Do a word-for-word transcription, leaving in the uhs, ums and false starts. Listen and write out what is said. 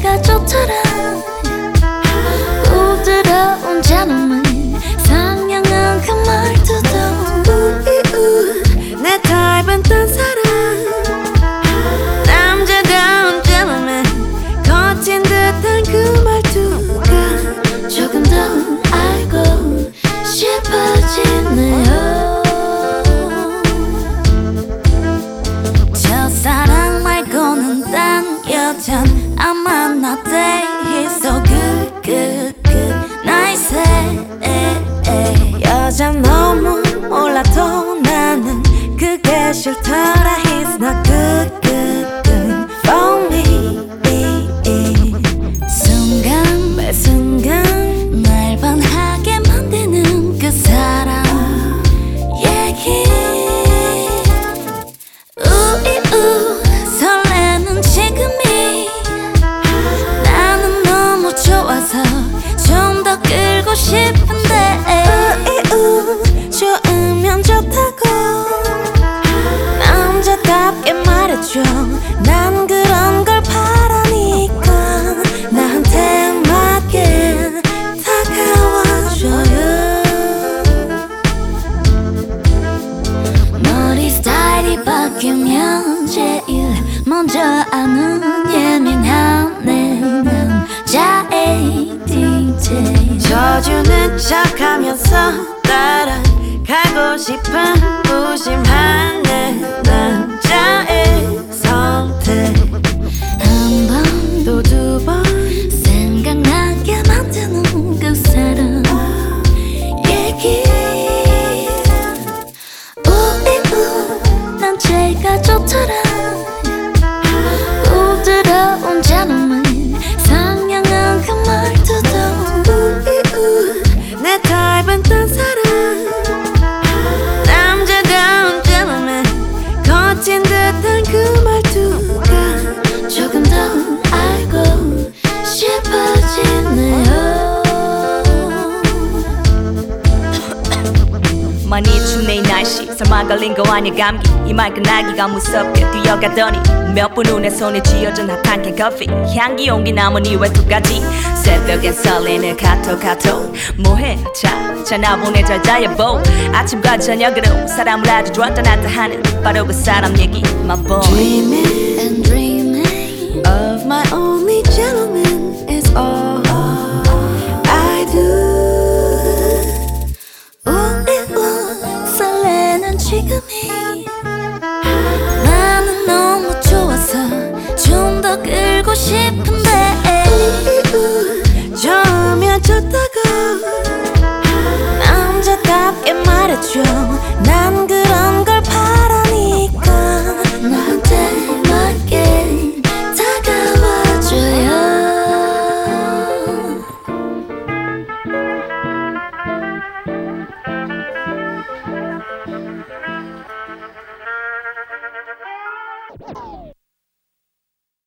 제가 좋더라. 부드러운 잔음은 상냥한 그 말투도 내 타입은 딴 사람. 남자다운 gentleman 거친 듯한 그 말투가 조금 더 알고 싶어지네요. 첫사랑 말고는 딴 여잔 안 만났대. He's so good, good, good, nice. 여잔 너무 몰라도 나는 그게 싫더라. He's not good, good, good for me. 순간 매 순간 날 반하게 만드는 그 사람 얘기. 우이우 설레는 지금이 나는 너무 좋아서 좀 더 끌고 싶은데. 우이우 좋으면 좋다고 남자답게 말해줘. 난 그런 걸 바라니까 나한테 맞게 다가와줘요. 머리 스타일이 바뀌면 제일 먼저 아는 예민한 내 남자의 디제이. 져주는 척하면서 따라가고 싶은 무심한 내 남자의 선택. 한 번 또 두 번 생각나게 만드는 그 사람 얘기. 우이우 난 제가 좋더라. 부드러운 잔음은 상냥한 그 말투도 내 타입은 딴 사람. 남자다운 gentleman 거친 듯한 그 말투가 조금 더 알고 싶어지네요. 많이 춥네 이 날씨. 설마 걸린 거 아니 감기. 이 말 끝나기가 무섭게 뛰어가더니 몇 분 후내 손에 쥐어진 핫한 캔커피. 향기 온기 남은 이 외투까지. 새벽에 설레는 카톡 카톡. 뭐해 자 전화 보내 잘 자여보. 아침과 저녁으로 사람을 아주 좋았다 놨다 하는 바로 그 사람 얘기. My boy Dreaming And dreaming of my only gentleman is all I do. 우이우 설레는 지금이 나는 너무 좋아서 좀 더 끌고 싶은